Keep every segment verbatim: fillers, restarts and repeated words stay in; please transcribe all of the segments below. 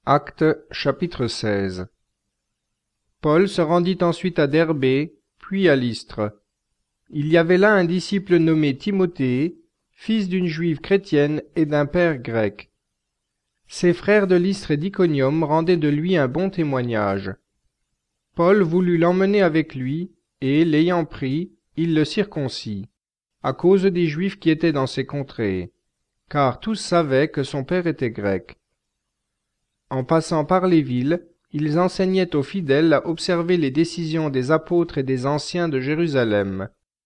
Actes chapitre seize. Paul se rendit ensuite à Derbé, puis à Lystre. Il y avait là un disciple nommé Timothée, fils d'une juive chrétienne et d'un père grec. Ses frères de Lystre et d'Iconium rendaient de lui un bon témoignage. Paul voulut l'emmener avec lui, et, l'ayant pris, il le circoncit, à cause des Juifs qui étaient dans ces contrées, car tous savaient que son père était grec. En passant par les villes, ils enseignaient aux fidèles à observer les décisions des apôtres et des anciens de Jérusalem.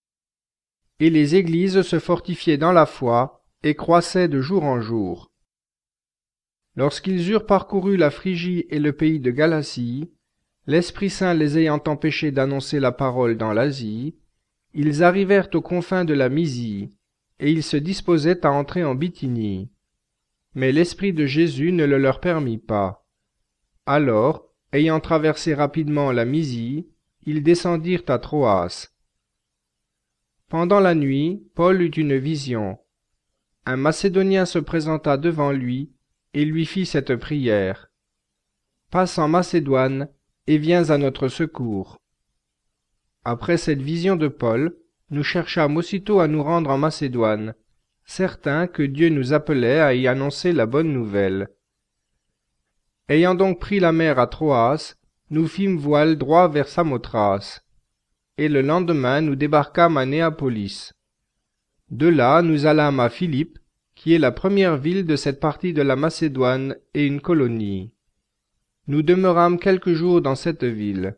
Et les églises se fortifiaient dans la foi et croissaient de jour en jour. Lorsqu'ils eurent parcouru la Phrygie et le pays de Galatie, l'Esprit Saint les ayant empêchés d'annoncer la parole dans l'Asie, ils arrivèrent aux confins de la Mysie, et ils se disposaient à entrer en Bithynie. Mais l'Esprit de Jésus ne le leur permit pas. Alors, ayant traversé rapidement la Mysie, ils descendirent à Troas. Pendant la nuit, Paul eut une vision. Un Macédonien se présenta devant lui et lui fit cette prière. « Passe en Macédoine et viens à notre secours. » Après cette vision de Paul, nous cherchâmes aussitôt à nous rendre en Macédoine, certains que Dieu nous appelait à y annoncer la bonne nouvelle. Ayant donc pris la mer à Troas, nous fîmes voile droit vers Samothrace, et le lendemain nous débarquâmes à Néapolis. De là nous allâmes à Philippe, qui est la première ville de cette partie de la Macédoine et une colonie. Nous demeurâmes quelques jours dans cette ville.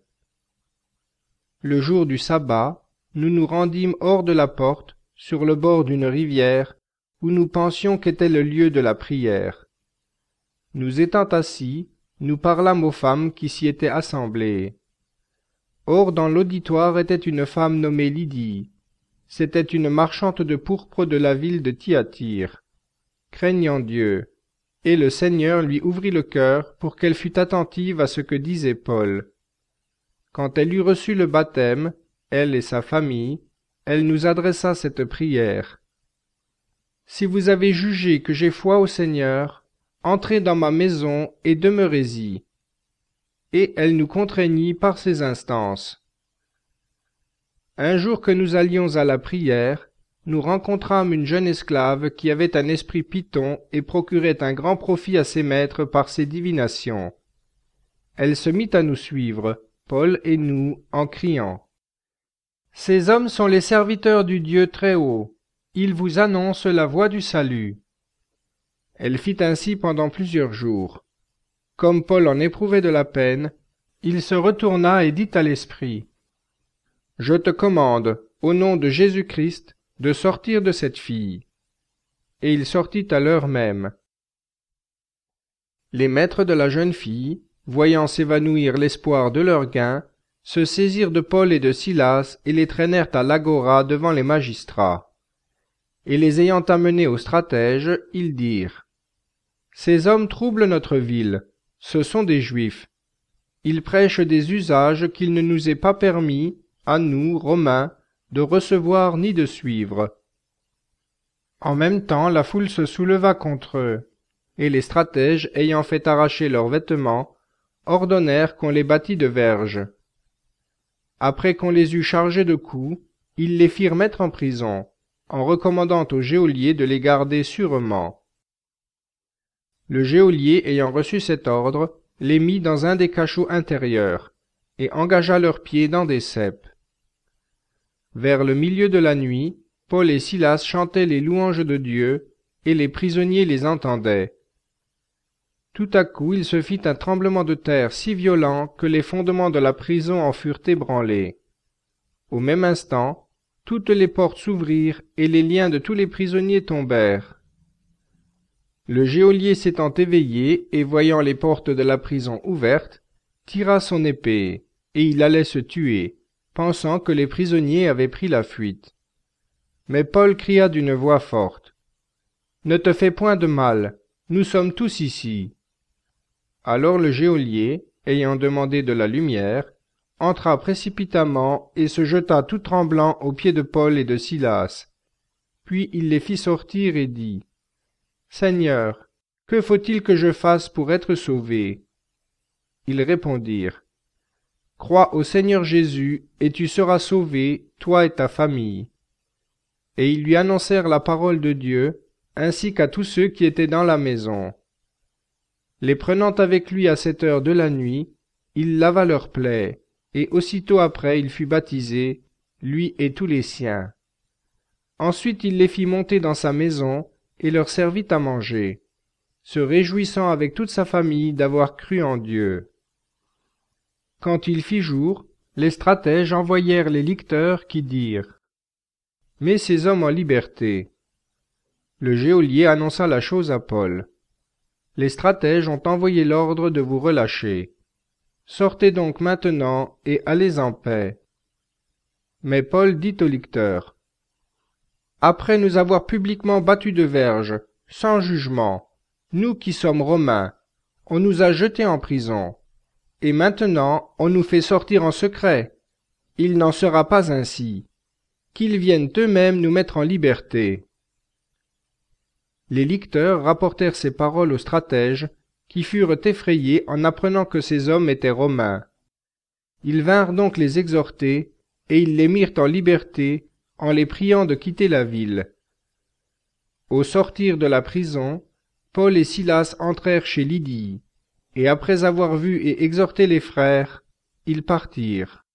Le jour du sabbat, nous nous rendîmes hors de la porte, sur le bord d'une rivière, où nous pensions qu'était le lieu de la prière. Nous étant assis, nous parlâmes aux femmes qui s'y étaient assemblées. Or dans l'auditoire était une femme nommée Lydie. C'était une marchande de pourpre de la ville de Thyatire, craignant Dieu, et le Seigneur lui ouvrit le cœur pour qu'elle fût attentive à ce que disait Paul. Quand elle eut reçu le baptême, elle et sa famille, elle nous adressa cette prière. « Si vous avez jugé que j'ai foi au Seigneur, entrez dans ma maison et demeurez-y. » Et elle nous contraignit par ses instances. Un jour que nous allions à la prière, nous rencontrâmes une jeune esclave qui avait un esprit python et procurait un grand profit à ses maîtres par ses divinations. Elle se mit à nous suivre, Paul et nous, en criant. « Ces hommes sont les serviteurs du Dieu Très-Haut. Ils vous annoncent la voie du salut. » Elle fit ainsi pendant plusieurs jours. Comme Paul en éprouvait de la peine, il se retourna et dit à l'esprit, « Je te commande, au nom de Jésus-Christ, de sortir de cette fille. » Et il sortit à l'heure même. Les maîtres de la jeune fille, voyant s'évanouir l'espoir de leur gain, se saisirent de Paul et de Silas et les traînèrent à l'agora devant les magistrats. Et les ayant amenés aux stratèges, ils dirent, « Ces hommes troublent notre ville, ce sont des Juifs. Ils prêchent des usages qu'il ne nous est pas permis, à nous, Romains, de recevoir ni de suivre. » En même temps, la foule se souleva contre eux, et les stratèges, ayant fait arracher leurs vêtements, ordonnèrent qu'on les bâtît de verges. Après qu'on les eut chargés de coups, ils les firent mettre en prison, en recommandant au geôlier de les garder sûrement. Le geôlier, ayant reçu cet ordre, les mit dans un des cachots intérieurs, et engagea leurs pieds dans des ceps. Vers le milieu de la nuit, Paul et Silas chantaient les louanges de Dieu, et les prisonniers les entendaient. Tout à coup il se fit un tremblement de terre si violent que les fondements de la prison en furent ébranlés. Au même instant, toutes les portes s'ouvrirent et les liens de tous les prisonniers tombèrent. Le geôlier s'étant éveillé et voyant les portes de la prison ouvertes, tira son épée, et il allait se tuer, pensant que les prisonniers avaient pris la fuite. Mais Paul cria d'une voix forte, « Ne te fais point de mal, nous sommes tous ici. » Alors le geôlier, ayant demandé de la lumière, entra précipitamment et se jeta tout tremblant aux pieds de Paul et de Silas. Puis il les fit sortir et dit, « Seigneur, Que faut-il que je fasse pour être sauvé? Ils répondirent, Crois au Seigneur Jésus, et tu seras sauvé, toi et ta famille. Et ils lui annoncèrent la parole de Dieu, ainsi qu'à tous ceux qui étaient dans la maison. Les prenant avec lui à cette heure de la nuit, il lava leurs plaies, et aussitôt après il fut baptisé, lui et tous les siens. Ensuite il les fit monter dans sa maison, et leur servit à manger, se réjouissant avec toute sa famille d'avoir cru en Dieu. Quand il fit jour, les stratèges envoyèrent les licteurs qui dirent « Mets ces hommes en liberté ». Le geôlier annonça la chose à Paul. Les stratèges ont envoyé l'ordre de vous relâcher. Sortez donc maintenant et allez en paix. Mais Paul dit au licteur, Après nous avoir publiquement battus de verge, sans jugement, nous qui sommes Romains, on nous a jetés en prison, et maintenant on nous fait sortir en secret. Il n'en sera pas ainsi. Qu'ils viennent eux-mêmes nous mettre en liberté. Les licteurs rapportèrent ces paroles aux stratèges, qui furent effrayés en apprenant que ces hommes étaient romains. Ils vinrent donc les exhorter, et ils les mirent en liberté, en les priant de quitter la ville. Au sortir de la prison, Paul et Silas entrèrent chez Lydie, et après avoir vu et exhorté les frères, ils partirent.